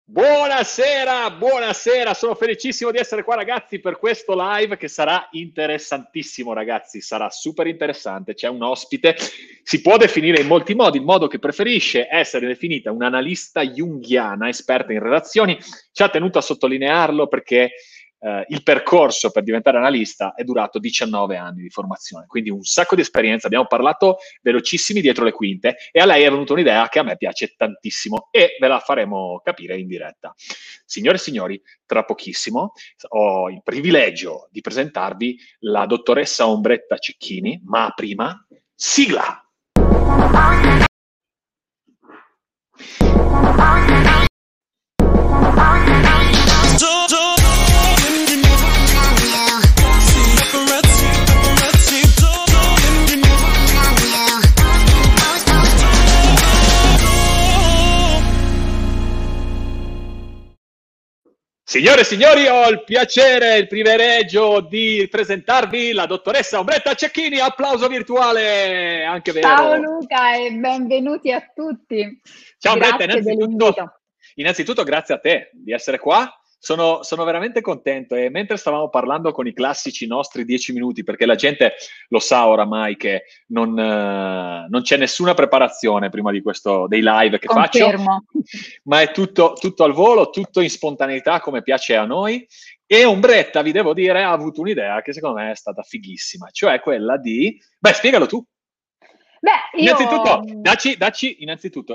Buonasera, buonasera, sono felicissimo di essere qua ragazzi per questo live che sarà interessantissimo ragazzi, sarà super interessante, c'è un ospite, si può definire in molti modi, il modo che preferisce essere definita un'analista junghiana, esperta in relazioni, ci ha tenuto a sottolinearlo perché il percorso per diventare analista è durato 19 anni di formazione, quindi un sacco di esperienza, abbiamo parlato velocissimi dietro le quinte e a lei è venuta un'idea che a me piace tantissimo e ve la faremo capire in diretta. Signore e signori, tra pochissimo ho il privilegio di presentarvi la dottoressa Ombretta Cecchini, ma prima, sigla! Signore e signori, ho il piacere e il privilegio di presentarvi la dottoressa Ombretta Cecchini. Applauso virtuale, anche vero. Ciao Luca e benvenuti a tutti. Ciao Ombretta, Dell'invito. innanzitutto grazie a te di essere qua. Sono veramente contento e mentre stavamo parlando con i classici nostri 10 minuti, perché la gente lo sa oramai che non c'è nessuna preparazione prima di questo, dei live che Confermo. faccio, ma è tutto al volo, tutto in spontaneità come piace a noi. E Ombretta, vi devo dire, ha avuto un'idea che secondo me è stata fighissima, cioè quella di... Beh, spiegalo tu. Beh, Innanzitutto, innanzitutto,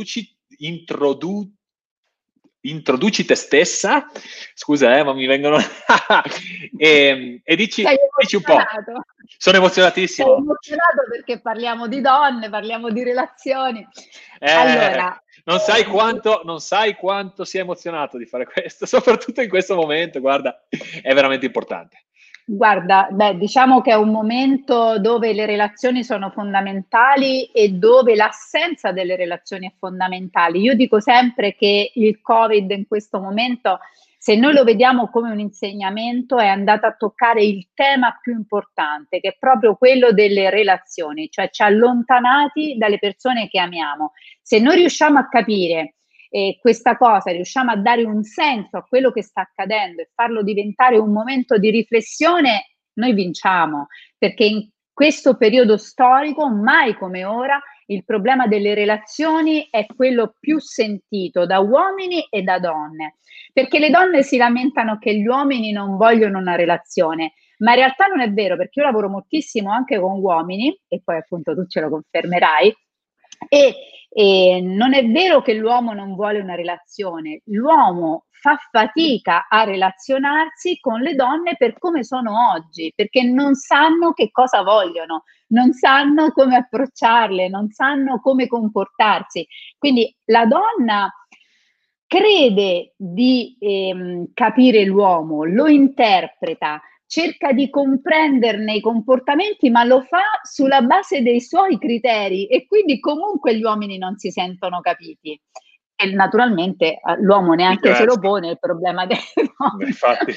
introduci te stessa, scusa ma mi vengono e dici un po'. Sono emozionatissimo. Sei emozionato perché parliamo di donne, parliamo di relazioni. Allora, non sai quanto sia emozionato di fare questo, soprattutto in questo momento, guarda, è veramente importante. Guarda, diciamo che è un momento dove le relazioni sono fondamentali e dove l'assenza delle relazioni è fondamentale. Io dico sempre che il Covid in questo momento, se noi lo vediamo come un insegnamento, è andato a toccare il tema più importante, che è proprio quello delle relazioni, cioè ci ha allontanati dalle persone che amiamo. Se noi riusciamo a capire questa cosa, riusciamo a dare un senso a quello che sta accadendo e farlo diventare un momento di riflessione, noi vinciamo, perché in questo periodo storico, mai come ora, il problema delle relazioni è quello più sentito da uomini e da donne, perché le donne si lamentano che gli uomini non vogliono una relazione, ma in realtà non è vero, perché io lavoro moltissimo anche con uomini, e poi appunto tu ce lo confermerai, e non è vero che l'uomo non vuole una relazione, l'uomo fa fatica a relazionarsi con le donne per come sono oggi, perché non sanno che cosa vogliono, non sanno come approcciarle, non sanno come comportarsi. Quindi la donna crede di capire l'uomo, lo interpreta, cerca di comprenderne i comportamenti, ma lo fa sulla base dei suoi criteri e quindi comunque gli uomini non si sentono capiti. E naturalmente l'uomo neanche se lo pone il problema delle donne. Infatti.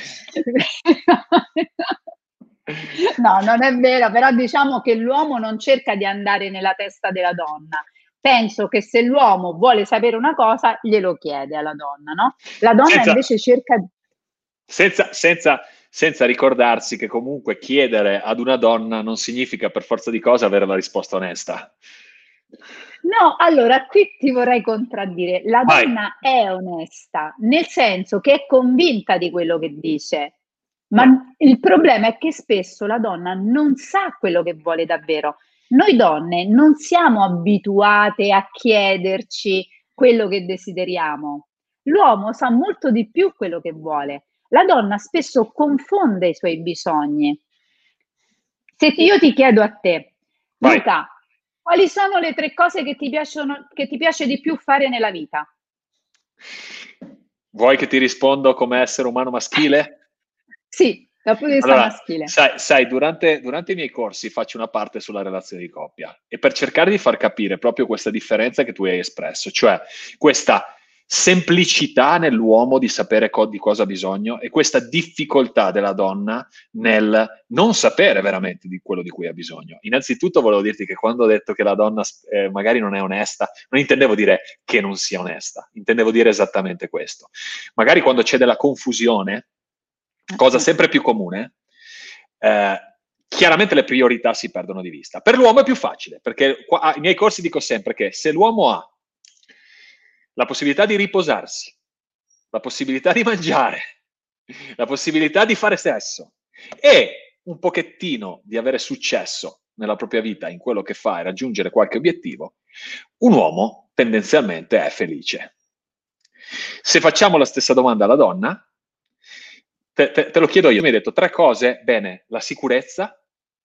No, non è vero, però diciamo che l'uomo non cerca di andare nella testa della donna. Penso che se l'uomo vuole sapere una cosa, glielo chiede alla donna, no? La donna invece cerca... Senza ricordarsi che comunque chiedere ad una donna non significa per forza di cose avere la risposta onesta. No, allora qui ti vorrei contraddire. La donna è onesta, nel senso che è convinta di quello che dice, ma il problema è che spesso la donna non sa quello che vuole davvero. Noi donne non siamo abituate a chiederci quello che desideriamo. L'uomo sa molto di più quello che vuole. La donna spesso confonde i suoi bisogni. Se io ti chiedo a te, Luca, quali sono le 3 cose che ti piace di più fare nella vita? Vuoi che ti rispondo come essere umano maschile? Sì, dal punto di vista maschile. Sai, durante i miei corsi faccio una parte sulla relazione di coppia e per cercare di far capire proprio questa differenza che tu hai espresso, cioè questa semplicità nell'uomo di sapere di cosa ha bisogno e questa difficoltà della donna nel non sapere veramente di quello di cui ha bisogno. Innanzitutto volevo dirti che quando ho detto che la donna magari non è onesta, non intendevo dire che non sia onesta, intendevo dire esattamente questo. Magari quando c'è della confusione, cosa sempre più comune, chiaramente le priorità si perdono di vista. Per l'uomo è più facile, perché ai miei corsi dico sempre che se l'uomo ha la possibilità di riposarsi, la possibilità di mangiare, la possibilità di fare sesso e un pochettino di avere successo nella propria vita in quello che fa e raggiungere qualche obiettivo, un uomo tendenzialmente è felice. Se facciamo la stessa domanda alla donna, te lo chiedo io, mi hai detto 3 cose, bene, la sicurezza,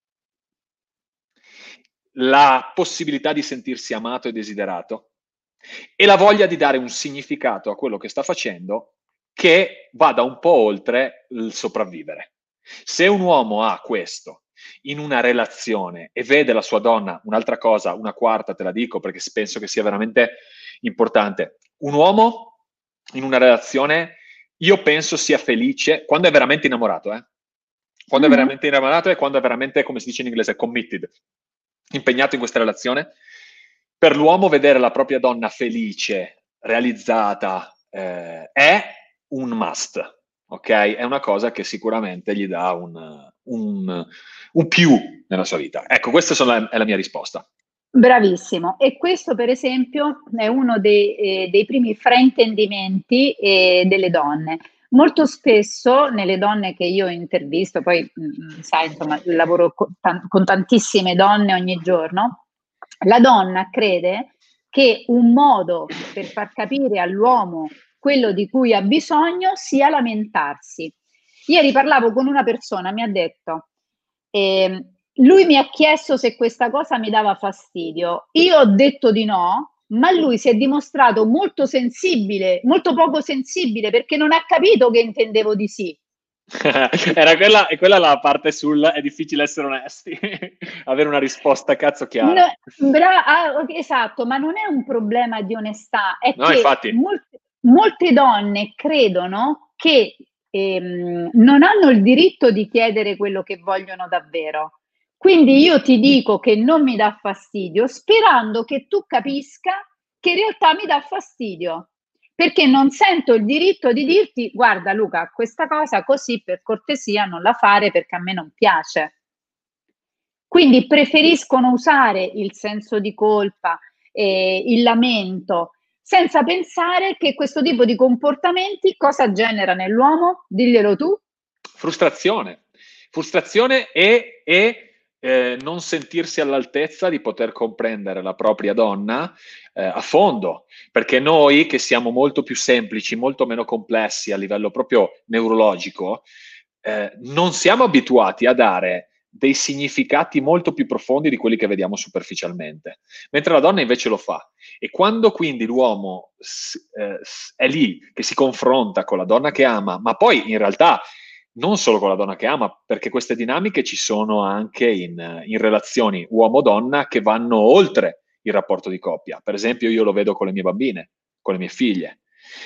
la possibilità di sentirsi amato e desiderato e la voglia di dare un significato a quello che sta facendo che vada un po' oltre il sopravvivere. Se un uomo ha questo in una relazione e vede la sua donna, un'altra cosa, una quarta te la dico perché penso che sia veramente importante, un uomo in una relazione io penso sia felice quando è veramente innamorato, quando è veramente innamorato e quando è veramente, come si dice in inglese, committed, impegnato in questa relazione. Per l'uomo vedere la propria donna felice, realizzata, è un must, ok? È una cosa che sicuramente gli dà un più nella sua vita. Ecco, questa è la mia risposta. Bravissimo, e questo per esempio è uno dei primi fraintendimenti delle donne. Molto spesso nelle donne che io intervisto, poi sai, insomma, lavoro con tantissime donne ogni giorno, la donna crede che un modo per far capire all'uomo quello di cui ha bisogno sia lamentarsi. Ieri parlavo con una persona, mi ha detto, lui mi ha chiesto se questa cosa mi dava fastidio. Io ho detto di no, ma lui si è dimostrato molto sensibile, molto poco sensibile, perché non ha capito che intendevo di sì. Era quella la parte sul è difficile essere onesti, avere una risposta cazzo chiara. Esatto, ma non è un problema di onestà, è No, che infatti. molte donne credono che non hanno il diritto di chiedere quello che vogliono davvero. Quindi io ti dico che non mi dà fastidio, sperando che tu capisca che in realtà mi dà fastidio, perché non sento il diritto di dirti: guarda Luca, questa cosa così per cortesia non la fare perché a me non piace. Quindi preferiscono usare il senso di colpa, il lamento, senza pensare che questo tipo di comportamenti cosa genera nell'uomo? Diglielo tu. Frustrazione e non sentirsi all'altezza di poter comprendere la propria donna a fondo, perché noi che siamo molto più semplici, molto meno complessi a livello proprio neurologico, non siamo abituati a dare dei significati molto più profondi di quelli che vediamo superficialmente, mentre la donna invece lo fa. E quando quindi l'uomo è lì che si confronta con la donna che ama, ma poi in realtà non solo con la donna che ama, perché queste dinamiche ci sono anche in relazioni uomo-donna che vanno oltre il rapporto di coppia. Per esempio io lo vedo con le mie bambine, con le mie figlie.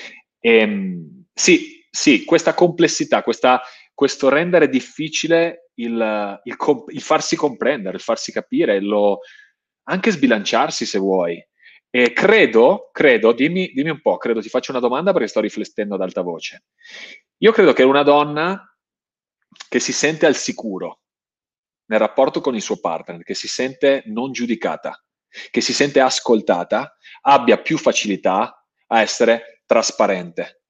Sì, questa complessità, questo rendere difficile il farsi comprendere, il farsi capire, anche sbilanciarsi se vuoi. E credo, dimmi un po', credo ti faccio una domanda perché sto riflettendo ad alta voce. Io credo che una donna che si sente al sicuro nel rapporto con il suo partner, che si sente non giudicata, che si sente ascoltata, abbia più facilità a essere trasparente,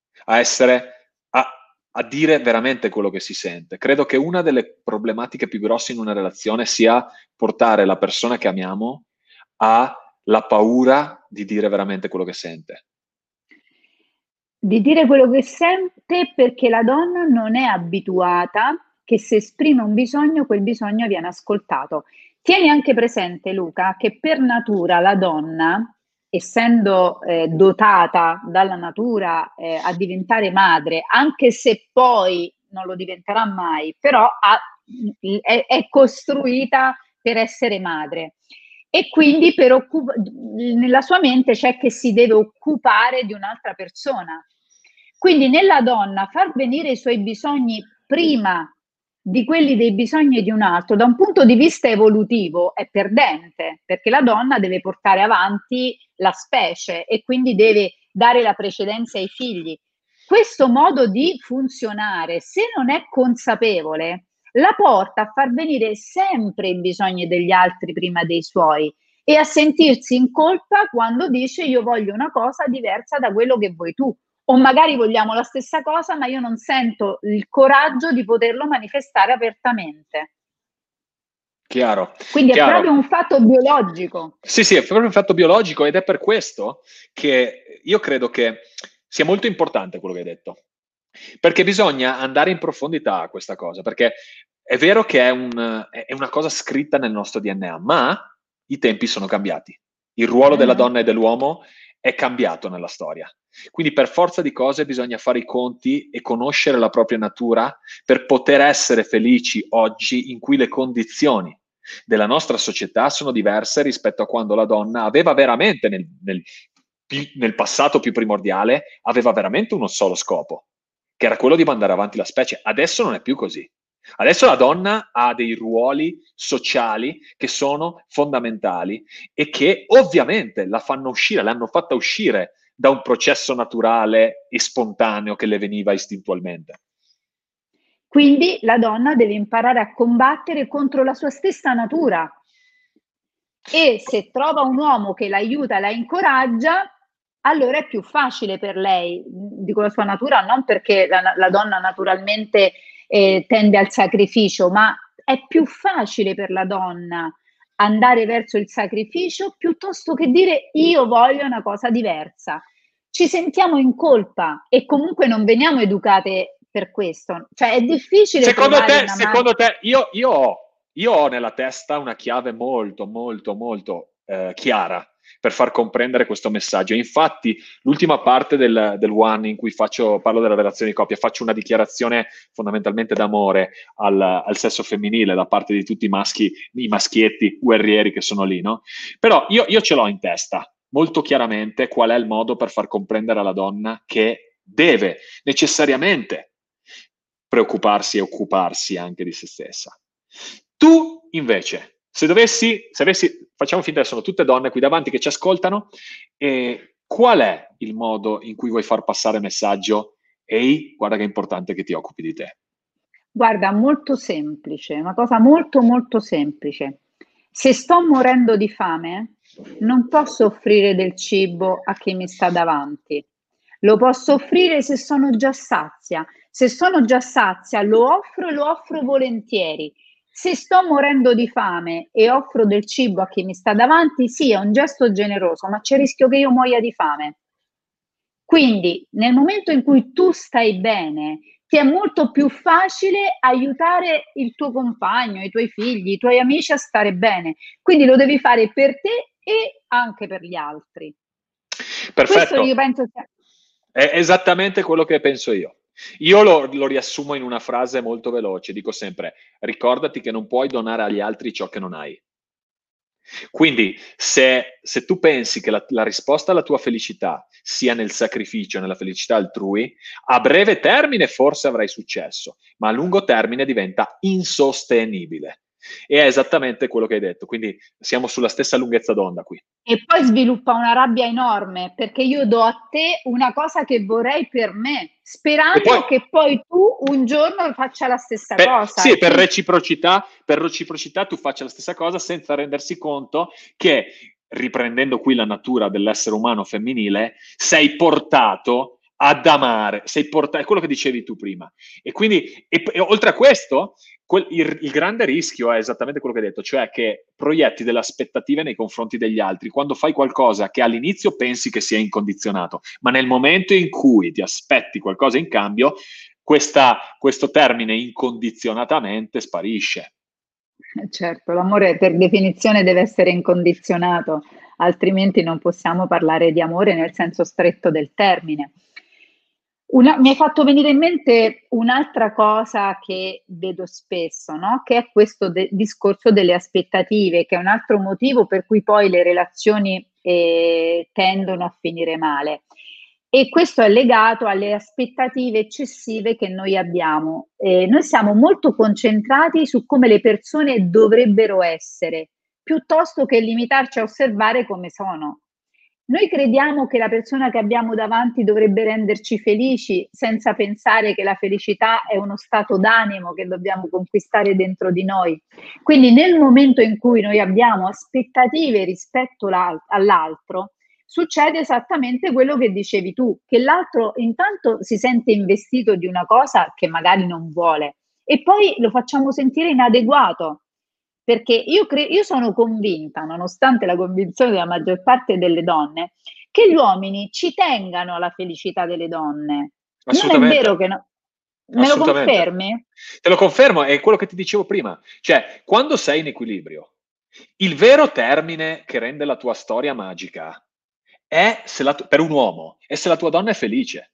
a dire veramente quello che si sente. Credo che una delle problematiche più grosse in una relazione sia portare la persona che amiamo alla paura di dire veramente quello che sente. Di dire quello che sente, perché la donna non è abituata che se esprime un bisogno, quel bisogno viene ascoltato. Tieni anche presente, Luca, che per natura la donna, essendo dotata dalla natura a diventare madre, anche se poi non lo diventerà mai, però è costruita per essere madre. e quindi nella sua mente c'è che si deve occupare di un'altra persona. Quindi nella donna far venire i suoi bisogni prima di quelli dei bisogni di un altro, da un punto di vista evolutivo, è perdente, perché la donna deve portare avanti la specie e quindi deve dare la precedenza ai figli. Questo modo di funzionare, se non è consapevole, la porta a far venire sempre i bisogni degli altri prima dei suoi e a sentirsi in colpa quando dice io voglio una cosa diversa da quello che vuoi tu. O magari vogliamo la stessa cosa, ma io non sento il coraggio di poterlo manifestare apertamente. Chiaro. Quindi è Chiaro. proprio un fatto biologico. Sì, sì, è proprio un fatto biologico ed è per questo che io credo che sia molto importante quello che hai detto, perché bisogna andare in profondità a questa cosa, perché è vero che è una cosa scritta nel nostro DNA, ma i tempi sono cambiati. Il ruolo della donna e dell'uomo è cambiato nella storia. Quindi per forza di cose bisogna fare i conti e conoscere la propria natura per poter essere felici oggi in cui le condizioni della nostra società sono diverse rispetto a quando la donna aveva veramente nel passato più primordiale, aveva veramente uno solo scopo, che era quello di mandare avanti la specie. Adesso non è più così. Adesso la donna ha dei ruoli sociali che sono fondamentali e che ovviamente l'hanno fatta uscire da un processo naturale e spontaneo che le veniva istintualmente. Quindi la donna deve imparare a combattere contro la sua stessa natura e se trova un uomo che l'aiuta, la incoraggia, allora è più facile per lei, dico la sua natura, non perché la donna naturalmente tende al sacrificio, ma è più facile per la donna andare verso il sacrificio piuttosto che dire io voglio una cosa diversa. Ci sentiamo in colpa e comunque non veniamo educate per questo, cioè è difficile Secondo trovare una te, io ho nella testa una chiave molto, molto, molto chiara per far comprendere questo messaggio. Infatti, l'ultima parte del One in cui parlo della relazione di coppia, faccio una dichiarazione fondamentalmente d'amore al sesso femminile da parte di tutti i maschietti guerrieri che sono lì, no? Però io ce l'ho in testa molto chiaramente qual è il modo per far comprendere alla donna che deve necessariamente preoccuparsi e occuparsi anche di se stessa. Tu invece, se avessi, facciamo finta che sono tutte donne qui davanti che ci ascoltano, qual è il modo in cui vuoi far passare il messaggio? Ehi, guarda che è importante che ti occupi di te. Guarda, molto semplice, una cosa molto molto semplice. Se sto morendo di fame, non posso offrire del cibo a chi mi sta davanti. Lo posso offrire se sono già sazia. Se sono già sazia, lo offro e lo offro volentieri. Se sto morendo di fame e offro del cibo a chi mi sta davanti, sì, è un gesto generoso, ma c'è il rischio che io muoia di fame. Quindi, nel momento in cui tu stai bene, ti è molto più facile aiutare il tuo compagno, i tuoi figli, i tuoi amici a stare bene. Quindi lo devi fare per te e anche per gli altri. Perfetto. Questo io penso sia... È esattamente quello che penso io. Io lo riassumo in una frase molto veloce, dico sempre, ricordati che non puoi donare agli altri ciò che non hai. Quindi se tu pensi che la risposta alla tua felicità sia nel sacrificio, nella felicità altrui, a breve termine forse avrai successo, ma a lungo termine diventa insostenibile. E è esattamente quello che hai detto, quindi siamo sulla stessa lunghezza d'onda qui. E poi sviluppa una rabbia enorme perché io do a te una cosa che vorrei per me, sperando che poi tu un giorno faccia la stessa cosa. Sì, per reciprocità tu faccia la stessa cosa senza rendersi conto che, riprendendo qui la natura dell'essere umano femminile, sei portato ad amare, è quello che dicevi tu prima. E quindi, e oltre a questo, il grande rischio è esattamente quello che hai detto, cioè che proietti delle aspettative nei confronti degli altri quando fai qualcosa che all'inizio pensi che sia incondizionato, ma nel momento in cui ti aspetti qualcosa in cambio, questo termine incondizionatamente sparisce. Certo, l'amore per definizione deve essere incondizionato, altrimenti non possiamo parlare di amore nel senso stretto del termine. Mi hai fatto venire in mente un'altra cosa che vedo spesso, no? Che è questo discorso delle aspettative, che è un altro motivo per cui poi le relazioni tendono a finire male. E questo è legato alle aspettative eccessive che noi abbiamo. Noi siamo molto concentrati su come le persone dovrebbero essere, piuttosto che limitarci a osservare come sono. Noi crediamo che la persona che abbiamo davanti dovrebbe renderci felici senza pensare che la felicità è uno stato d'animo che dobbiamo conquistare dentro di noi. Quindi nel momento in cui noi abbiamo aspettative rispetto all'altro, succede esattamente quello che dicevi tu, che l'altro intanto si sente investito di una cosa che magari non vuole e poi lo facciamo sentire inadeguato. Perché io sono convinta, nonostante la convinzione della maggior parte delle donne, che gli uomini ci tengano alla felicità delle donne. Non è vero Assolutamente, che no? Me lo assolutamente. confermi? Te lo confermo, è quello che ti dicevo prima. Cioè, quando sei in equilibrio, il vero termine che rende la tua storia magica è se per un uomo, è se la tua donna è felice.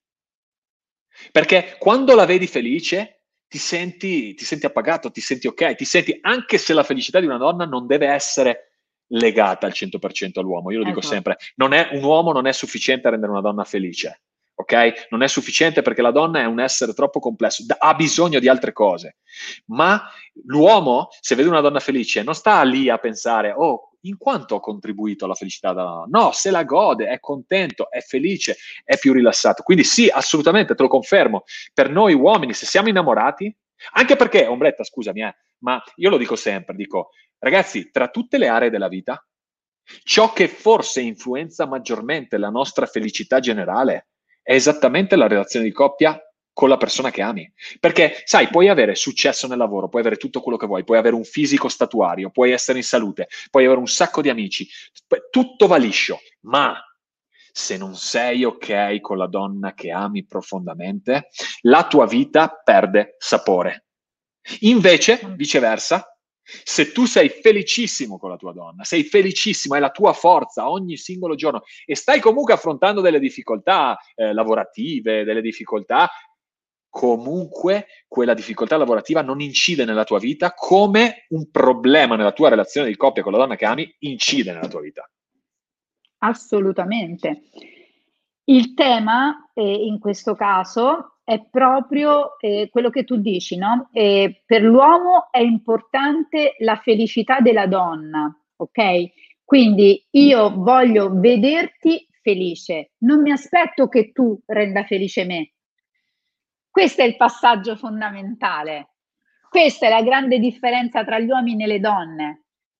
Perché quando la vedi felice, ti senti appagato, ti senti ok, ti senti, anche se la felicità di una donna non deve essere legata al 100% all'uomo. Io lo dico Esatto. sempre, un uomo non è sufficiente a rendere una donna felice, ok? Non è sufficiente perché la donna è un essere troppo complesso, ha bisogno di altre cose. Ma l'uomo, se vede una donna felice, non sta lì a pensare, oh, in quanto ho contribuito alla felicità della donna? No, se la gode, è contento, è felice, è più rilassato. Quindi sì, assolutamente, te lo confermo. Per noi uomini, se siamo innamorati, anche perché, Ombretta, scusami, ma io lo dico sempre, dico, ragazzi, tra tutte le aree della vita, ciò che forse influenza maggiormente la nostra felicità generale è esattamente la relazione di coppia con la persona che ami. Perché, sai, puoi avere successo nel lavoro, puoi avere tutto quello che vuoi, puoi avere un fisico statuario, puoi essere in salute, puoi avere un sacco di amici, tutto va liscio, ma se non sei ok con la donna che ami profondamente, la tua vita perde sapore. Invece, viceversa, se tu sei felicissimo con la tua donna, sei felicissimo, è la tua forza ogni singolo giorno e stai comunque affrontando delle difficoltà lavorative, delle difficoltà, comunque quella difficoltà lavorativa non incide nella tua vita come un problema nella tua relazione di coppia con la donna che ami incide nella tua vita. Assolutamente. Il tema, in questo caso è proprio, quello che tu dici, no, per l'uomo è importante la felicità della donna, okay, quindi io voglio vederti felice, non mi aspetto che tu renda felice me. Questo è il passaggio fondamentale. Questa è la grande differenza tra gli uomini e le donne.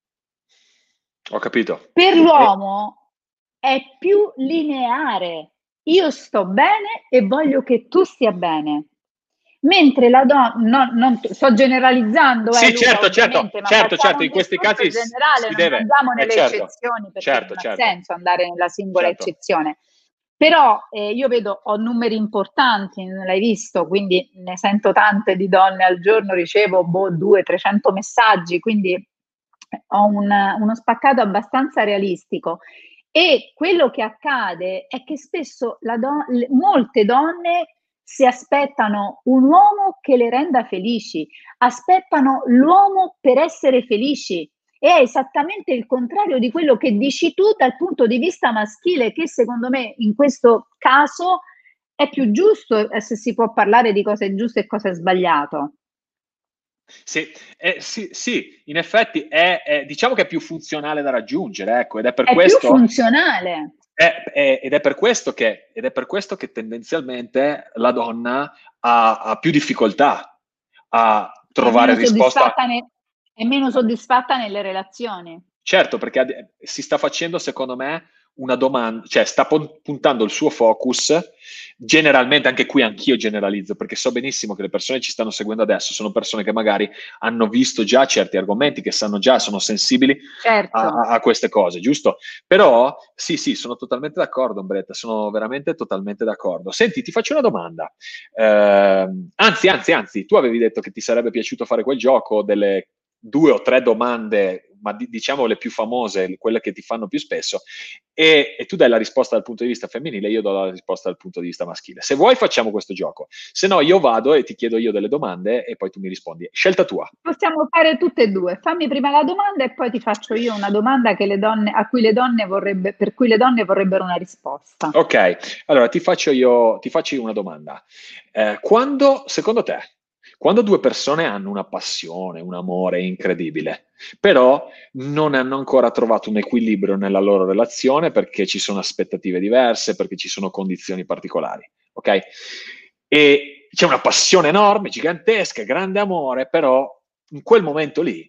Ho capito. Per l'uomo è più lineare. Io sto bene e voglio che tu stia bene. Mentre la donna, non sto generalizzando, Sì, Luca, certo, certo, ovviamente, ma certo, facciamo certo, un in questi discorso casi generale, si non deve, andiamo nelle certo, eccezioni perché certo, non ha certo, senso andare nella singola certo. eccezione. Però io vedo, ho numeri importanti, non l'hai visto, quindi ne sento tante di donne al giorno, ricevo 200-300 messaggi, quindi ho uno spaccato abbastanza realistico. E quello che accade è che spesso molte donne si aspettano un uomo che le renda felici, aspettano l'uomo per essere felici. E è esattamente il contrario di quello che dici tu dal punto di vista maschile, che secondo me in questo caso è più giusto, se si può parlare di cosa è giusto e cosa è sbagliato. Sì, sì, sì, in effetti diciamo che è più funzionale da raggiungere, ecco, ed è per È più questo, funzionale. ed è per questo che tendenzialmente la donna ha più difficoltà a È trovare meno risposta. soddisfatta, è meno soddisfatta nelle relazioni. Certo, perché si sta facendo, secondo me, una domanda, cioè sta puntando il suo focus, generalmente, anche qui anch'io generalizzo, perché so benissimo che le persone che ci stanno seguendo adesso sono persone che magari hanno visto già certi argomenti, che sanno già, sono sensibili Certo. a queste cose, giusto? Però, sì, sì, sono totalmente d'accordo, Ombretta, sono veramente totalmente d'accordo. Senti, ti faccio una domanda. Anzi, tu avevi detto che ti sarebbe piaciuto fare quel gioco delle 2 o 3 domande ma diciamo le più famose, quelle che ti fanno più spesso, e tu dai la risposta dal punto di vista femminile, io do la risposta dal punto di vista maschile. Se vuoi facciamo questo gioco, se no io vado e ti chiedo io delle domande e poi tu mi rispondi. Scelta tua. Possiamo fare tutte e due. Fammi prima la domanda e poi ti faccio io una domanda che per cui le donne vorrebbero una risposta. Ok, allora ti faccio io una domanda. Secondo te, quando due persone hanno una passione, un amore incredibile, però non hanno ancora trovato un equilibrio nella loro relazione perché ci sono aspettative diverse, perché ci sono condizioni particolari, ok? E c'è una passione enorme, gigantesca, grande amore, però in quel momento lì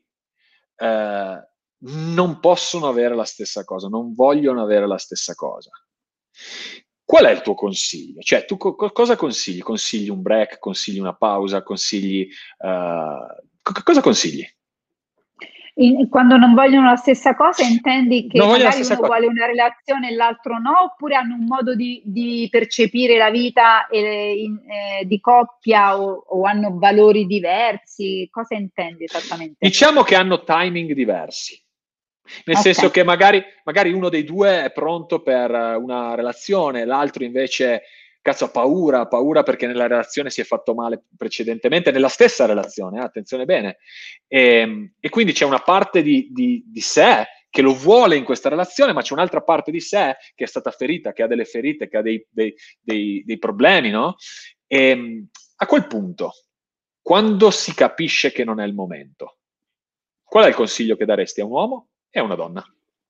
non possono avere la stessa cosa, non vogliono avere la stessa cosa. Qual è il tuo consiglio? Cioè, tu cosa consigli? Consigli un break? Consigli una pausa? Consigli... cosa consigli? Quando non vogliono la stessa cosa, intendi che Non voglio la magari stessa uno cosa. vuole una relazione e l'altro no, oppure hanno un modo di percepire la vita di coppia o hanno valori diversi? Cosa intendi esattamente? Diciamo che hanno timing diversi. Nel senso Ok. che magari uno dei due è pronto per una relazione, l'altro invece, cazzo, ha paura perché nella relazione si è fatto male precedentemente, nella stessa relazione, attenzione bene. E quindi c'è una parte di sé che lo vuole in questa relazione, ma c'è un'altra parte di sé che è stata ferita, che ha delle ferite, che ha dei problemi, no? A quel punto, quando si capisce che non è il momento, qual è il consiglio che daresti a un uomo e a una donna?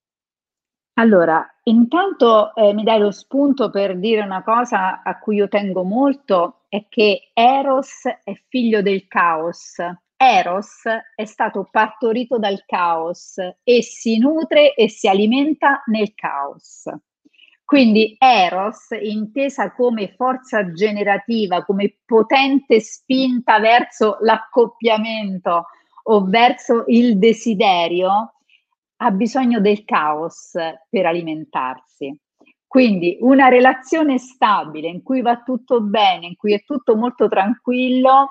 Allora, intanto mi dai lo spunto per dire una cosa a cui io tengo molto, è che Eros è figlio del caos. Eros è stato partorito dal caos e si nutre e si alimenta nel caos. Quindi Eros, intesa come forza generativa, come potente spinta verso l'accoppiamento o verso il desiderio, ha bisogno del caos per alimentarsi. Quindi una relazione stabile in cui va tutto bene, in cui è tutto molto tranquillo,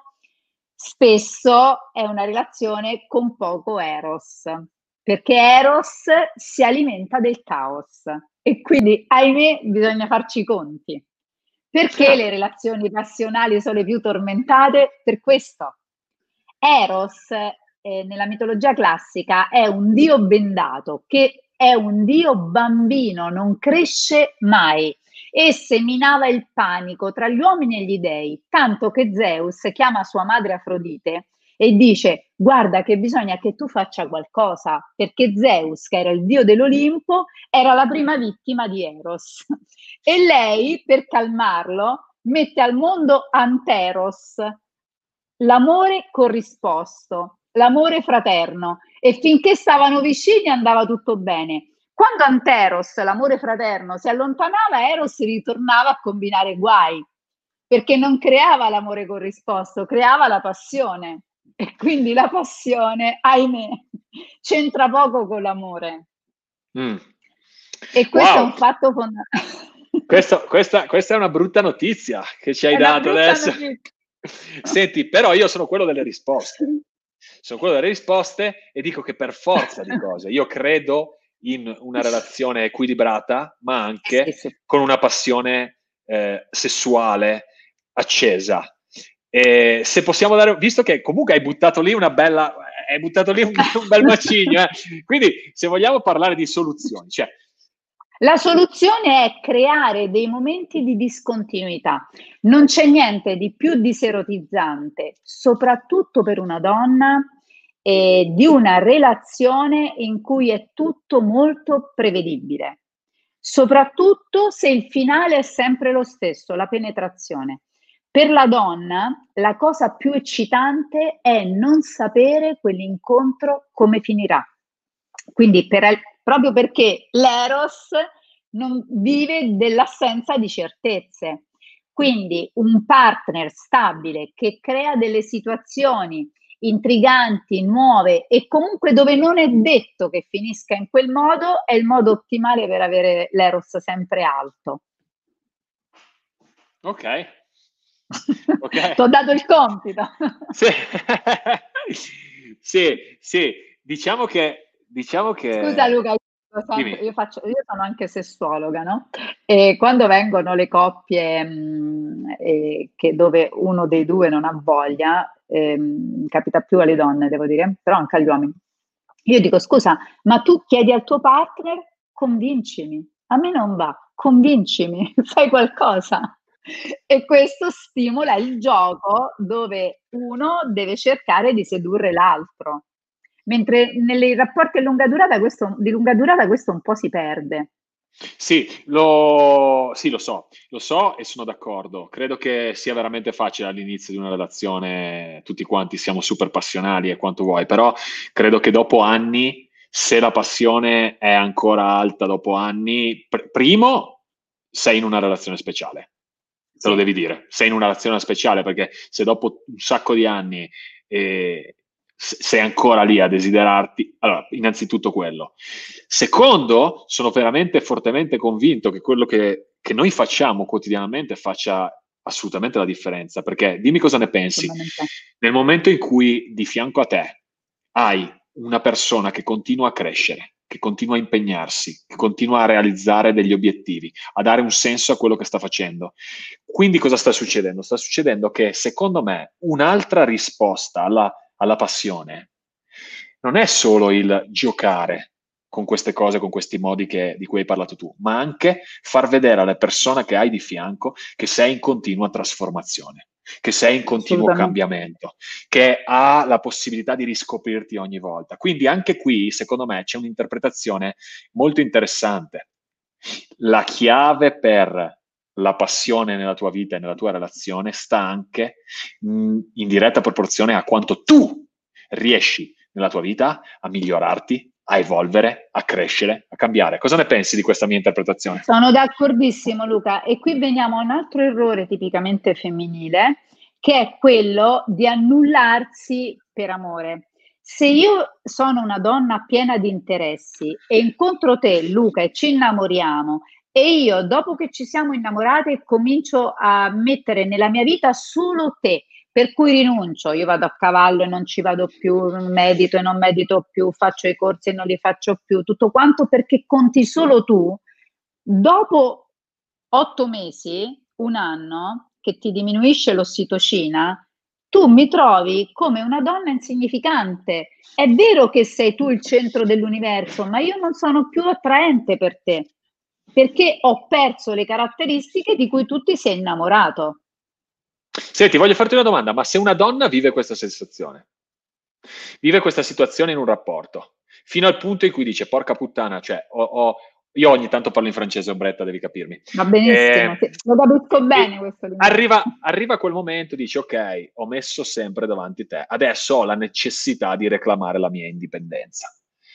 spesso è una relazione con poco eros, perché eros si alimenta del caos e quindi, ahimè, bisogna farci i conti. Perché Ah, le relazioni passionali sono le più tormentate? Per questo. Eros, nella mitologia classica, è un dio bendato, che è un dio bambino, non cresce mai e seminava il panico tra gli uomini e gli dei, tanto che Zeus chiama sua madre Afrodite e dice: guarda che bisogna che tu faccia qualcosa, perché Zeus, che era il dio dell'Olimpo, era la prima vittima di Eros. E lei, per calmarlo, mette al mondo Anteros, l'amore corrisposto, l'amore fraterno, e finché stavano vicini andava tutto bene. Quando Anteros, l'amore fraterno, si allontanava, Eros ritornava a combinare guai, perché non creava l'amore corrisposto, creava la passione. E quindi la passione, ahimè, c'entra poco con l'amore. mm. E questo è Wow, un fatto fondamentale. questa è una brutta notizia che ci hai È una dato brutta adesso. notizia. Senti, però io sono quello delle risposte. Sono quello delle risposte e dico che per forza di cose, io credo in una relazione equilibrata, ma Sì, anche sì. con una passione sessuale accesa. E se possiamo dare, visto che comunque hai buttato lì un bel macigno, quindi se vogliamo parlare di soluzioni, cioè La soluzione è creare dei momenti di discontinuità. Non c'è niente di più diserotizzante, soprattutto per una donna, di una relazione in cui è tutto molto prevedibile, soprattutto se il finale è sempre lo stesso, la penetrazione. Per la donna, la cosa più eccitante è non sapere quell'incontro come finirà. Quindi proprio perché l'eros non vive dell'assenza di certezze. Quindi un partner stabile che crea delle situazioni intriganti, nuove e comunque dove non è detto che finisca in quel modo è il modo ottimale per avere l'eros sempre alto. ok, ok. Ti ho dato il compito. Sì. Sì, sì, diciamo che diciamo Scusa che... Luca, Dimmi. io sono anche sessuologa, no? E quando vengono le coppie dove uno dei due non ha voglia, capita più alle donne, devo dire, però anche agli uomini. Io dico, scusa, ma tu chiedi al tuo partner, convincimi, a me non va, convincimi, fai qualcosa. E questo stimola il gioco dove uno deve cercare di sedurre l'altro. Mentre nei rapporti a lunga durata di lunga durata questo un po' si perde. Sì, lo so e sono d'accordo. Credo che sia veramente facile all'inizio di una relazione, tutti quanti siamo super passionali e quanto vuoi, però credo che dopo anni, se la passione è ancora alta dopo anni, primo, sei in una relazione speciale. Te lo Sì, devi dire, sei in una relazione speciale perché se dopo un sacco di anni sei ancora lì a desiderarti, allora, innanzitutto quello. Secondo, sono veramente fortemente convinto che quello che noi facciamo quotidianamente faccia assolutamente la differenza, perché dimmi cosa ne pensi. fondamentale. Nel momento in cui di fianco a te hai una persona che continua a crescere, che continua a impegnarsi, che continua a realizzare degli obiettivi, a dare un senso a quello che sta facendo. Quindi cosa sta succedendo? Sta succedendo che, secondo me, un'altra risposta alla passione non è solo il giocare con queste cose, con questi modi di cui hai parlato tu, ma anche far vedere alle persone che hai di fianco che sei in continua trasformazione, che sei in continuo Assolutamente. cambiamento, che ha la possibilità di riscoprirti ogni volta. Quindi anche qui, secondo me, c'è un'interpretazione molto interessante. La chiave per la passione nella tua vita e nella tua relazione sta anche in diretta proporzione a quanto tu riesci nella tua vita a migliorarti, a evolvere, a crescere, a cambiare. Cosa ne pensi di questa mia interpretazione? Sono d'accordissimo Luca e qui veniamo a un altro errore tipicamente femminile che è quello di annullarsi per amore. Se io sono una donna piena di interessi e incontro te Luca e ci innamoriamo e io dopo che ci siamo innamorate comincio a mettere nella mia vita solo te, per cui rinuncio, io vado a cavallo e non ci vado più, medito e non medito più, faccio i corsi e non li faccio più, tutto quanto perché conti solo tu. Dopo 8 mesi, un anno, che ti diminuisce l'ossitocina, tu mi trovi come una donna insignificante. È vero che sei tu il centro dell'universo, ma io non sono più attraente per te, perché ho perso le caratteristiche di cui tu ti sei innamorato. Senti, voglio farti una domanda, ma se una donna vive questa sensazione, vive questa situazione in un rapporto, fino al punto in cui dice, porca puttana, cioè, io ogni tanto parlo in francese, obretta, devi capirmi. Va benissimo, sì, lo capisco bene questo linguaggio. Arriva quel momento, dici, ok, ho messo sempre davanti te, adesso ho la necessità di reclamare la mia indipendenza.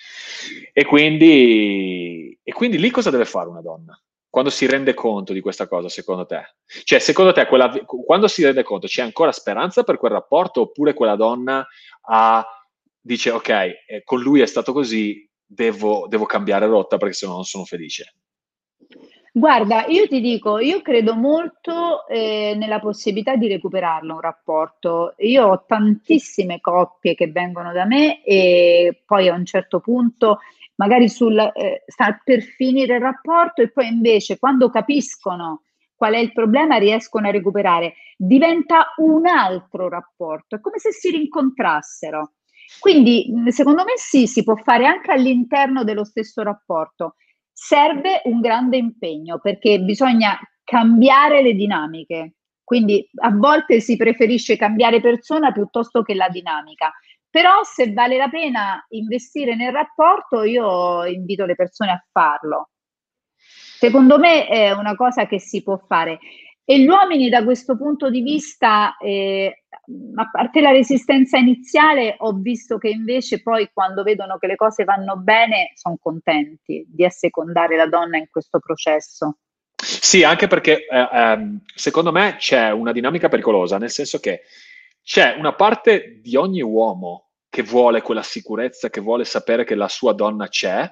E quindi lì cosa deve fare una donna? Quando si rende conto di questa cosa, secondo te? Cioè, secondo te, quando si rende conto, c'è ancora speranza per quel rapporto oppure quella donna dice, ok, con lui è stato così, devo cambiare rotta perché sennò non sono felice? Guarda, io ti dico, io credo molto nella possibilità di recuperarlo un rapporto. Io ho tantissime coppie che vengono da me e poi a un certo punto, magari sta per finire il rapporto e poi invece quando capiscono qual è il problema riescono a recuperare. Diventa un altro rapporto, è come se si rincontrassero. Quindi, secondo me sì, si può fare anche all'interno dello stesso rapporto. Serve un grande impegno perché bisogna cambiare le dinamiche. Quindi a volte si preferisce cambiare persona piuttosto che la dinamica. Però se vale la pena investire nel rapporto, io invito le persone a farlo. Secondo me è una cosa che si può fare. E gli uomini da questo punto di vista, a parte la resistenza iniziale, ho visto che invece poi quando vedono che le cose vanno bene, sono contenti di assecondare la donna in questo processo. Sì, anche perché secondo me c'è una dinamica pericolosa, nel senso che c'è una parte di ogni uomo che vuole quella sicurezza, che vuole sapere che la sua donna c'è,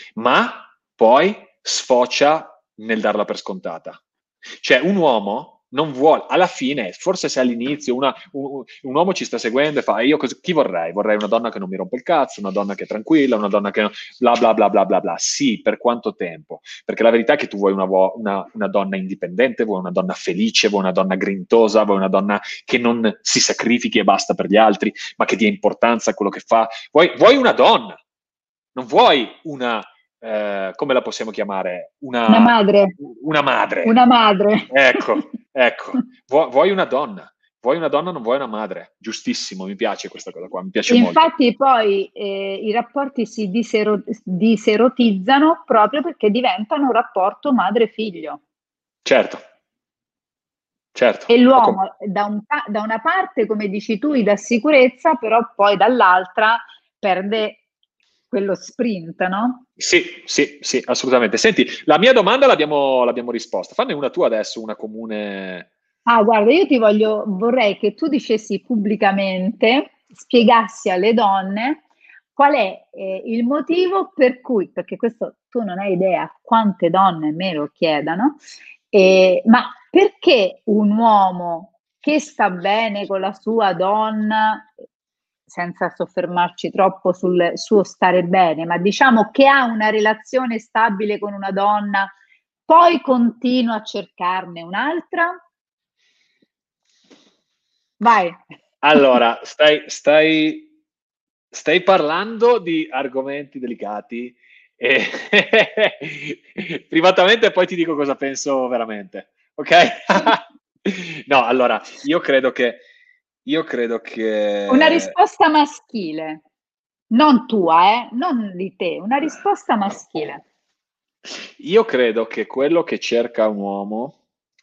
ma poi sfocia nel darla per scontata. Cioè, un uomo non vuole, alla fine, forse se all'inizio un uomo ci sta seguendo e fa, chi vorrei? Vorrei una donna che non mi rompe il cazzo, una donna che è tranquilla, una donna che bla bla bla bla bla bla. Sì, per quanto tempo? Perché la verità è che tu vuoi una donna indipendente, vuoi una donna felice, vuoi una donna grintosa, vuoi una donna che non si sacrifichi e basta per gli altri, ma che dia importanza a quello che fa. Vuoi una donna, non vuoi come la possiamo chiamare? Una madre. Una madre. Una madre. Ecco. Vuoi una donna. Vuoi una donna, non vuoi una madre. Giustissimo, mi piace questa cosa qua, mi piace molto. Infatti poi i rapporti si diserotizzano proprio perché diventano un rapporto madre-figlio. Certo. E l'uomo da una parte, come dici tu, gli dà sicurezza, però poi dall'altra perde quello sprint, no? Sì, assolutamente. Senti, la mia domanda l'abbiamo risposta. Fanne una tua adesso, una comune. Ah, guarda, vorrei che tu dicessi pubblicamente, spiegassi alle donne qual è il motivo per cui, perché questo tu non hai idea quante donne me lo chiedano, ma perché un uomo che sta bene con la sua donna, senza soffermarci troppo sul suo stare bene, ma diciamo che ha una relazione stabile con una donna, poi continua a cercarne un'altra? Vai. Allora, stai parlando di argomenti delicati e privatamente poi ti dico cosa penso veramente, ok? No, allora, io credo che Una risposta maschile, non tua, non di te, una risposta maschile. io credo che quello che cerca un uomo,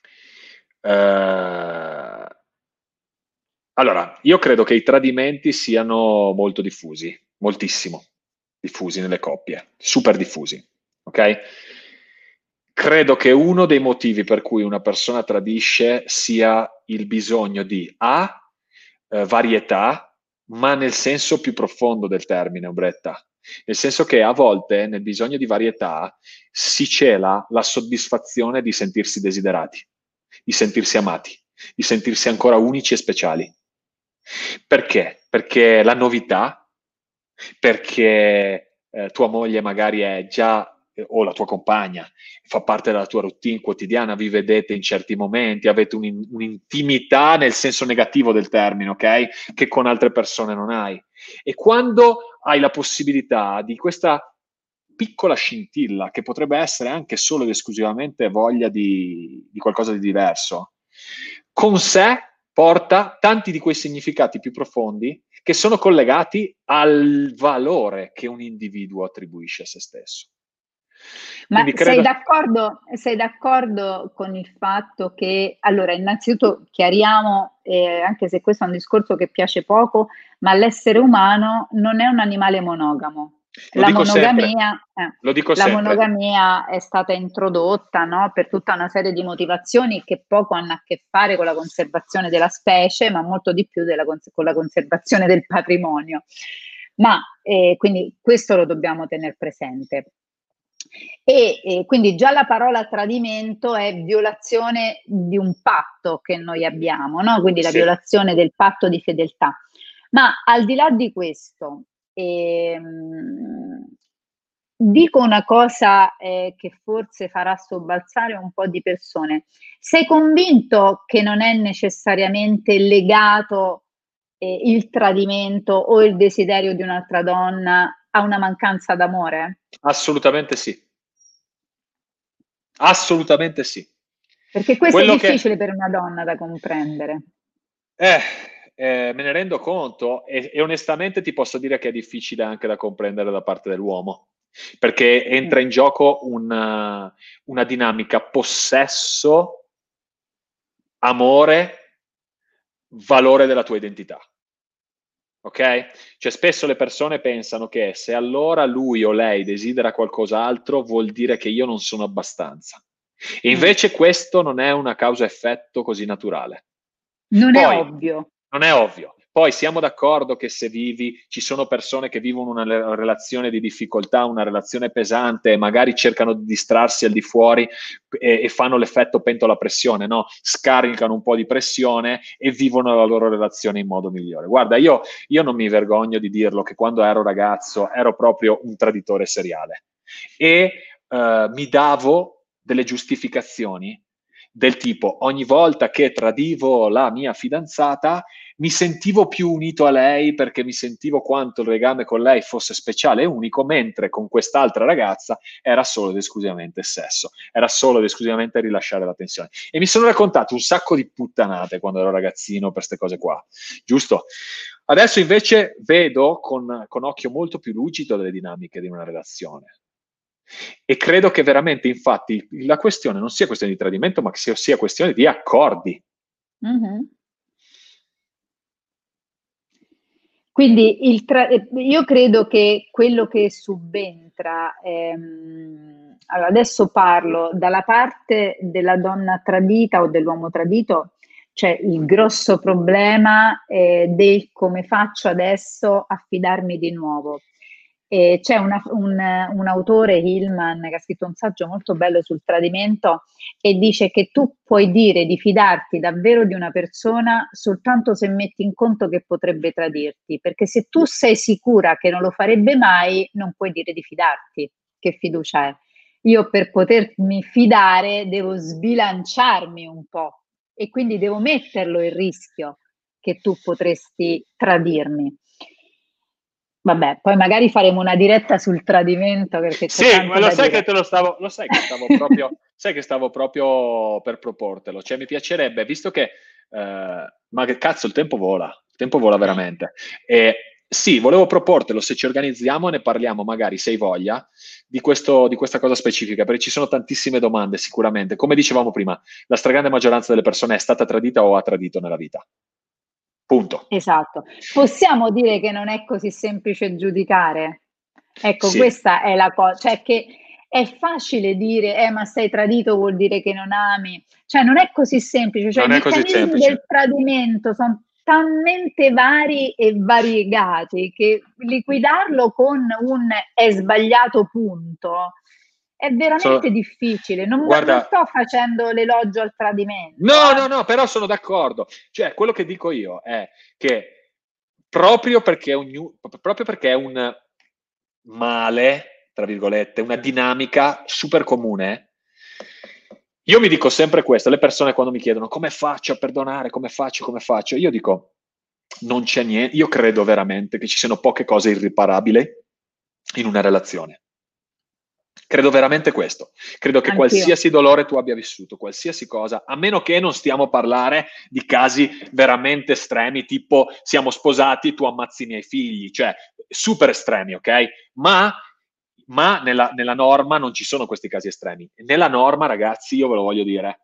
eh, allora, io credo che i tradimenti siano molto diffusi, moltissimo diffusi nelle coppie, super diffusi, ok? Credo che uno dei motivi per cui una persona tradisce sia il bisogno di varietà, ma nel senso più profondo del termine, Ombretta. Nel senso che a volte nel bisogno di varietà si cela la soddisfazione di sentirsi desiderati, di sentirsi amati, di sentirsi ancora unici e speciali. Perché? Perché la novità, perché tua moglie magari è già, o la tua compagna, fa parte della tua routine quotidiana, vi vedete in certi momenti, avete un'intimità nel senso negativo del termine, ok? Che con altre persone non hai. E quando hai la possibilità di questa piccola scintilla, che potrebbe essere anche solo ed esclusivamente voglia di qualcosa di diverso, con sé porta tanti di quei significati più profondi che sono collegati al valore che un individuo attribuisce a se stesso. Ma Quindi credo. sei d'accordo con il fatto che, allora, innanzitutto chiariamo, anche se questo è un discorso che piace poco, ma l'essere umano non è un animale monogamo. Lo dico sempre, lo dico La sempre. monogamia è stata introdotta, no, per tutta una serie di motivazioni che poco hanno a che fare con la conservazione della specie, ma molto di più con la conservazione del patrimonio. Ma quindi questo lo dobbiamo tenere presente. E quindi già la parola tradimento è violazione di un patto che noi abbiamo, no? Quindi la Sì. violazione del patto di fedeltà. Ma al di là di questo, dico una cosa che forse farà sobbalzare un po' di persone. Sei convinto che non è necessariamente legato il tradimento o il desiderio di un'altra donna a una mancanza d'amore? Assolutamente sì. Assolutamente sì. Perché questo è Quello che. difficile per una donna da comprendere. Me ne rendo conto e onestamente ti posso dire che è difficile anche da comprendere da parte dell'uomo, perché entra in gioco una dinamica possesso, amore, valore della tua identità. Ok? Cioè spesso le persone pensano che se allora lui o lei desidera qualcos'altro vuol dire che io non sono abbastanza. E invece questo non è una causa-effetto così naturale. Non è Poi, ovvio. non è ovvio. Poi siamo d'accordo che se ci sono persone che vivono una relazione di difficoltà, una relazione pesante, e magari cercano di distrarsi al di fuori e fanno l'effetto pentola a pressione, no? Scaricano un po' di pressione e vivono la loro relazione in modo migliore. Guarda, io non mi vergogno di dirlo che quando ero ragazzo ero proprio un traditore seriale e mi davo delle giustificazioni del tipo ogni volta che tradivo la mia fidanzata mi sentivo più unito a lei perché mi sentivo quanto il legame con lei fosse speciale e unico, mentre con quest'altra ragazza era solo ed esclusivamente sesso, era solo ed esclusivamente rilasciare la tensione. E mi sono raccontato un sacco di puttanate quando ero ragazzino per queste cose qua, giusto? Adesso invece vedo con occhio molto più lucido delle dinamiche di una relazione. E credo che veramente, infatti, la questione non sia questione di tradimento, ma che sia questione di accordi. Mhm. Quindi io credo che quello che subentra, allora adesso parlo dalla parte della donna tradita o dell'uomo tradito, c'è il grosso problema del come faccio adesso a fidarmi di nuovo. C'è un autore, Hillman, che ha scritto un saggio molto bello sul tradimento e dice che tu puoi dire di fidarti davvero di una persona soltanto se metti in conto che potrebbe tradirti, perché se tu sei sicura che non lo farebbe mai, non puoi dire di fidarti. Che fiducia è? Io per potermi fidare devo sbilanciarmi un po' e quindi devo metterlo il rischio che tu potresti tradirmi. Vabbè, poi magari faremo una diretta sul tradimento perché c'è Sì, ma tanto lo da sai dire. che lo sai che stavo proprio, sai che stavo proprio per proportelo. Cioè, mi piacerebbe, visto che, ma che cazzo, il tempo vola veramente. E sì, volevo proportelo, se ci organizziamo e ne parliamo, magari, se hai voglia, di questa cosa specifica, perché ci sono tantissime domande, sicuramente. Come dicevamo prima, la stragrande maggioranza delle persone è stata tradita o ha tradito nella vita. Punto. Esatto. Possiamo dire che non è così semplice giudicare? Ecco, Sì, questa è la cosa, cioè che è facile dire, ma sei tradito vuol dire che non ami. Cioè, non è così semplice, cioè i non è così meccanismi del semplice. tradimento sono talmente vari e variegati che liquidarlo con un è sbagliato punto è So- veramente difficile. Non guarda, sto facendo l'elogio al tradimento, no, no, no, però sono d'accordo. Cioè, quello che dico io è che proprio perché è un male, tra virgolette, una dinamica super comune, io mi dico sempre questo, le persone quando mi chiedono come faccio a perdonare, come faccio, io dico non c'è niente, io credo veramente che ci siano poche cose irriparabili in una relazione. Credo veramente questo. Credo che anch'io. qualsiasi dolore tu abbia vissuto, qualsiasi cosa, a meno che non stiamo a parlare di casi veramente estremi, tipo siamo sposati, tu ammazzi i miei figli, cioè super estremi, ok? Ma nella norma non ci sono questi casi estremi. Nella norma, ragazzi, io ve lo voglio dire,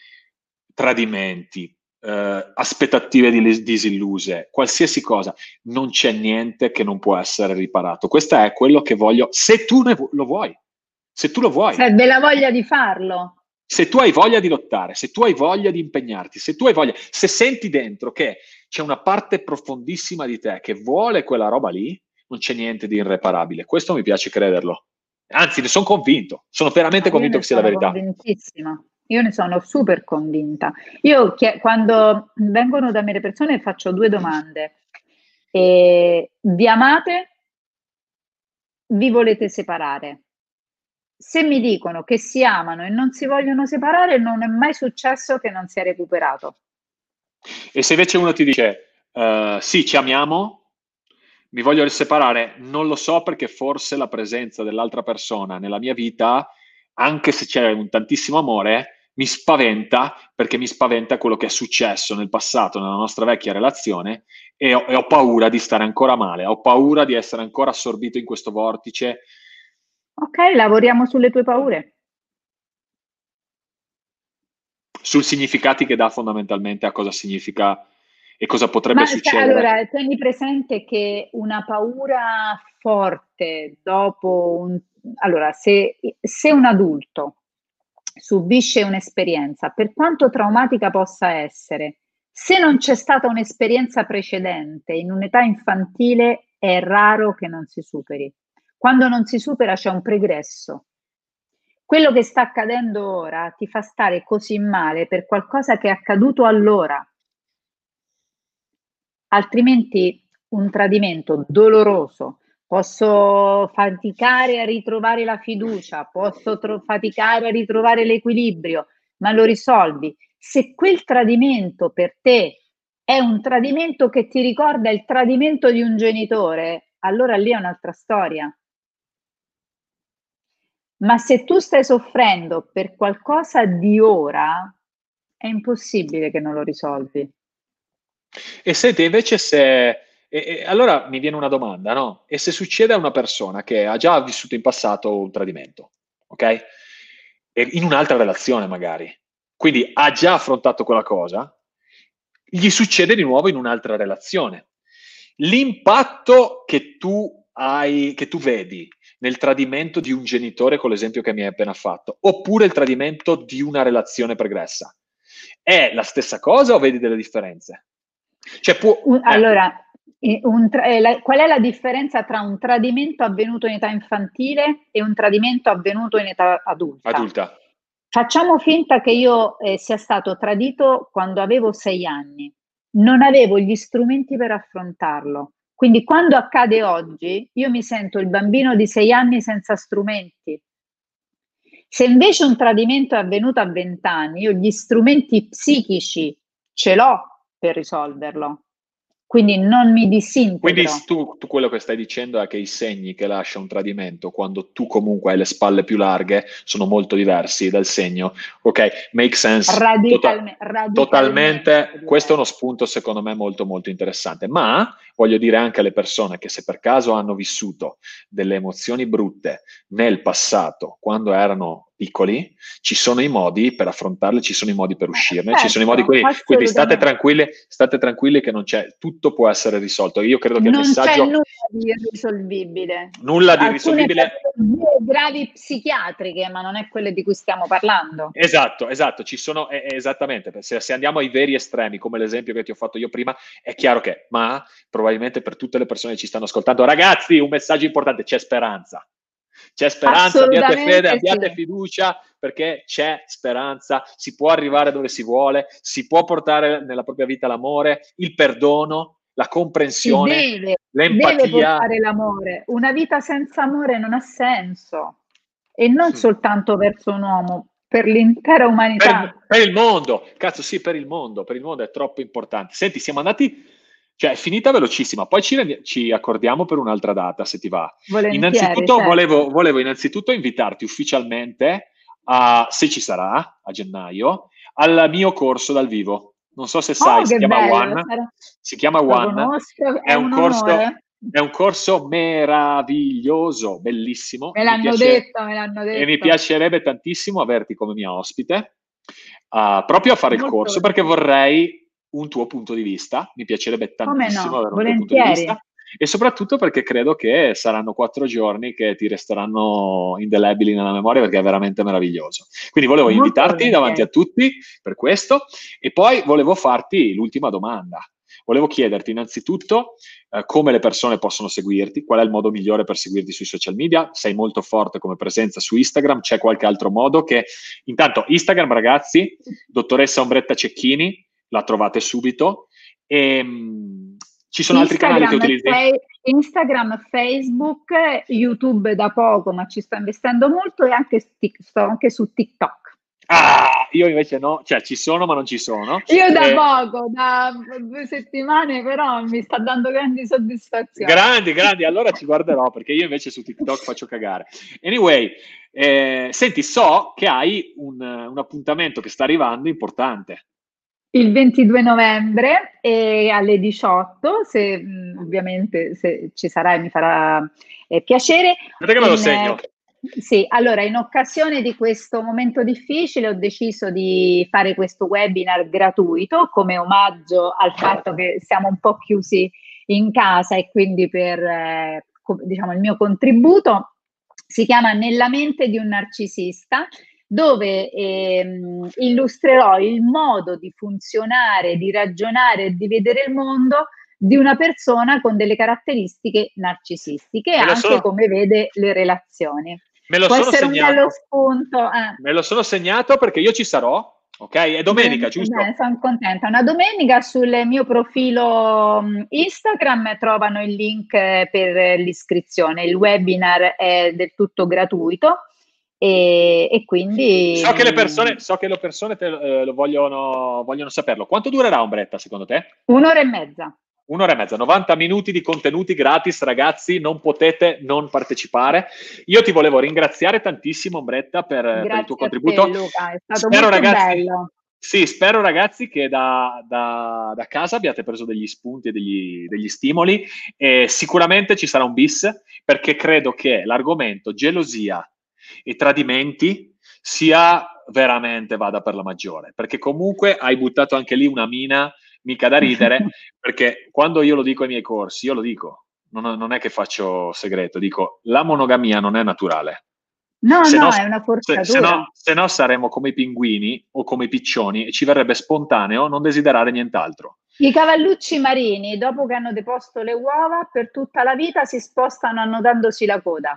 tradimenti, aspettative disilluse, qualsiasi cosa, non c'è niente che non può essere riparato. Questo è quello che voglio, se tu lo vuoi, se tu lo vuoi, Serve la voglia di farlo. se tu hai voglia di lottare, se tu hai voglia di impegnarti, se tu hai voglia, se senti dentro che c'è una parte profondissima di te che vuole quella roba lì, non c'è niente di irreparabile. Questo mi piace crederlo. Anzi, ne sono convinto, sono veramente No, io convinto ne che sia la sono verità. convintissima, io ne sono super convinta. Io quando vengono da me le persone faccio due domande. Vi amate? Vi volete separare? Se mi dicono che si amano e non si vogliono separare, non è mai successo che non si è recuperato. E se invece uno ti dice, sì, ci amiamo, mi voglio separare, non lo so perché forse la presenza dell'altra persona nella mia vita, anche se c'è un tantissimo amore, mi spaventa perché mi spaventa quello che è successo nel passato, nella nostra vecchia relazione e ho paura di stare ancora male, ho paura di essere ancora assorbito in questo vortice. Ok, lavoriamo sulle tue paure. Sul significati che dà fondamentalmente a cosa significa e cosa potrebbe Ma succedere. allora, tieni presente che una paura forte dopo allora, se un adulto subisce un'esperienza, per quanto traumatica possa essere, Se non c'è stata un'esperienza precedente in un'età infantile, è raro che non si superi. Quando non si supera c'è un pregresso. Quello che sta accadendo ora ti fa stare così male per qualcosa che è accaduto allora. Altrimenti un tradimento doloroso, posso faticare a ritrovare la fiducia, posso faticare a ritrovare l'equilibrio, ma lo risolvi. Se quel tradimento per te è un tradimento che ti ricorda il tradimento di un genitore, allora lì è un'altra storia. Ma se tu stai soffrendo per qualcosa di ora, è impossibile che non lo risolvi. E senti, invece allora mi viene una domanda, no? E se succede a una persona che ha già vissuto in passato un tradimento, ok? E in un'altra relazione magari, quindi ha già affrontato quella cosa, gli succede di nuovo in un'altra relazione. L'impatto che tu hai, che tu vedi nel tradimento di un genitore, con l'esempio che mi hai appena fatto, oppure il tradimento di una relazione pregressa, è la stessa cosa o vedi delle differenze? Cioè Allora, qual è la differenza tra un tradimento avvenuto in età infantile e un tradimento avvenuto in età adulta? adulta. Facciamo finta che io sia stato tradito quando avevo 6 anni. Non avevo gli strumenti per affrontarlo. Quindi quando accade oggi, io mi sento il bambino di 6 anni senza strumenti. Se invece un tradimento è avvenuto a 20 anni, io gli strumenti psichici ce l'ho per risolverlo. Quindi non mi Quindi disintegro. tu quello che stai dicendo è che i segni che lascia un tradimento quando tu comunque hai le spalle più larghe sono molto diversi dal segno. Ok, make sense. Totalmente. Questo è uno spunto secondo me molto molto interessante. Ma voglio dire anche alle persone che se per caso hanno vissuto delle emozioni brutte nel passato, quando erano piccoli, ci sono i modi per affrontarle, ci sono i modi per uscirne, ci sono i modi, quindi state tranquilli che non c'è, tutto può essere risolto. Io credo che il Non c'è messaggio... nulla di irrisolvibile. Nulla di Alcune irrisolvibile. patologie gravi psichiatriche, ma non è quelle di cui stiamo parlando. Esatto, ci sono, esattamente, se andiamo ai veri estremi, come l'esempio che ti ho fatto io prima, è chiaro che, ma probabilmente per tutte le persone che ci stanno ascoltando, ragazzi, un messaggio importante, c'è speranza. C'è speranza, abbiate fede, abbiate sì. fiducia, perché c'è speranza, si può arrivare dove si vuole, si può portare nella propria vita l'amore, il perdono, la comprensione, l'empatia. Deve portare l'amore. Una vita senza amore non ha senso. E non soltanto verso un uomo, per l'intera umanità. Per il mondo, cazzo sì, per il mondo è troppo importante. Senti, siamo andati, cioè è finita velocissima, poi ci accordiamo per un'altra data, se ti va. Volentieri, Innanzitutto certo. volevo innanzitutto invitarti ufficialmente, se ci sarà, a gennaio, al mio corso dal vivo. Non so se sai, Oh, si che chiama bello! One. Si chiama Lo One. conosco, È è un un corso, onore. è un corso meraviglioso, bellissimo. Me l'hanno detto, me l'hanno E mi detto. piacerebbe tantissimo averti come mia ospite, proprio a fare il Molto corso, perché volentieri. vorrei un tuo punto di vista. Mi piacerebbe Come tantissimo no? avere un tuo punto di Volentieri. vista. E soprattutto perché credo che saranno 4 giorni che ti resteranno indelebili nella memoria perché è veramente meraviglioso. Quindi volevo Molto invitarti davanti a volentieri. tutti per questo e poi volevo farti l'ultima domanda. Volevo chiederti innanzitutto come le persone possono seguirti, qual è il modo migliore per seguirti sui social media, sei molto forte come presenza su Instagram, c'è qualche altro modo che... Intanto Instagram ragazzi, dottoressa Ombretta Cecchini, la trovate subito e ci sono altri canali che utilizzi? Instagram, Facebook, YouTube da poco, ma ci sto investendo molto e sto anche su TikTok. Ah, io invece no, cioè ci sono ma non ci sono. Io da poco, da 2 settimane, però mi sta dando grandi soddisfazioni. Grandi, allora ci guarderò perché io invece su TikTok faccio cagare. Anyway, senti, so che hai un appuntamento che sta arrivando importante. Il 22 novembre alle 18, ovviamente se ci sarà mi farà piacere. Aspetta che me lo segno. Sì, allora in occasione di questo momento difficile ho deciso di fare questo webinar gratuito come omaggio al fatto che siamo un po' chiusi in casa e quindi per diciamo il mio contributo. Si chiama Nella mente di un narcisista. dove illustrerò il modo di funzionare, di ragionare e di vedere il mondo di una persona con delle caratteristiche narcisistiche e Me lo anche sono, come vede le relazioni. me lo Può sono essere un bello segnato. spunto. Me lo sono segnato perché io ci sarò, ok? È domenica, Bene, giusto? sono contenta. Una domenica sul mio profilo Instagram trovano il link per l'iscrizione. Il webinar è del tutto gratuito e quindi So che le persone vogliono saperlo. Quanto durerà Ombretta, secondo te? 1 ora e mezza. 1 ora e mezza, 90 minuti di contenuti gratis, ragazzi, non potete non partecipare. Io ti volevo ringraziare tantissimo, Ombretta, per il tuo Grazie a te, contributo. Luca, è stato Spero, molto ragazzi, bello. sì, spero, ragazzi, che da casa abbiate preso degli spunti e degli stimoli. E sicuramente ci sarà un bis, perché credo che l'argomento gelosia e tradimenti sia veramente vada per la maggiore, perché comunque hai buttato anche lì una mina mica da ridere, perché quando io lo dico ai miei corsi, io lo dico, non è che faccio segreto, dico la monogamia non è naturale. No, Se no, no, è una forzatura. se no saremmo come i pinguini o come i piccioni e ci verrebbe spontaneo non desiderare nient'altro. I cavallucci marini, dopo che hanno deposto le uova, per tutta la vita si spostano annodandosi la coda.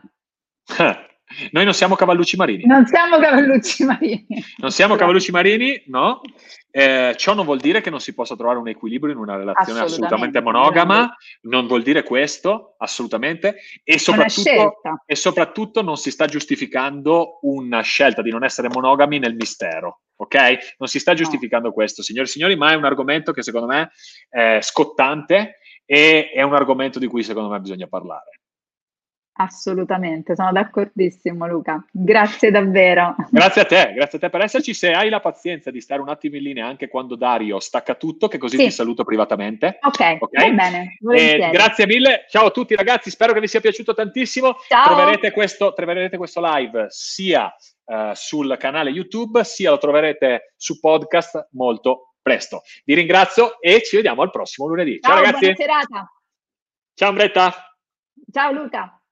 Noi non siamo cavallucci marini. Non siamo cavallucci marini. Non siamo cavallucci marini, no. Ciò non vuol dire che non si possa trovare un equilibrio in una relazione assolutamente Assolutamente, monogama, non vuol dire questo, assolutamente, è una scelta. e soprattutto non si sta giustificando una scelta di non essere monogami nel mistero, ok? Non si sta No. giustificando questo, signori e signori, ma è un argomento che secondo me è scottante e è un argomento di cui secondo me bisogna parlare. Assolutamente, sono d'accordissimo, Luca. Grazie davvero. Grazie a te per esserci. Se hai la pazienza di stare un attimo in linea anche quando Dario stacca tutto, che così ti Sì, saluto privatamente. ok, va Ok? bene, volentieri. Grazie mille. Ciao a tutti ragazzi, spero che vi sia piaciuto tantissimo. Ciao. Troverete questo live sia sul canale YouTube, sia lo troverete su podcast molto presto. Vi ringrazio e ci vediamo al prossimo lunedì. Ciao Ciao, buona ragazzi. serata. Ciao Ambretta. Ciao Luca.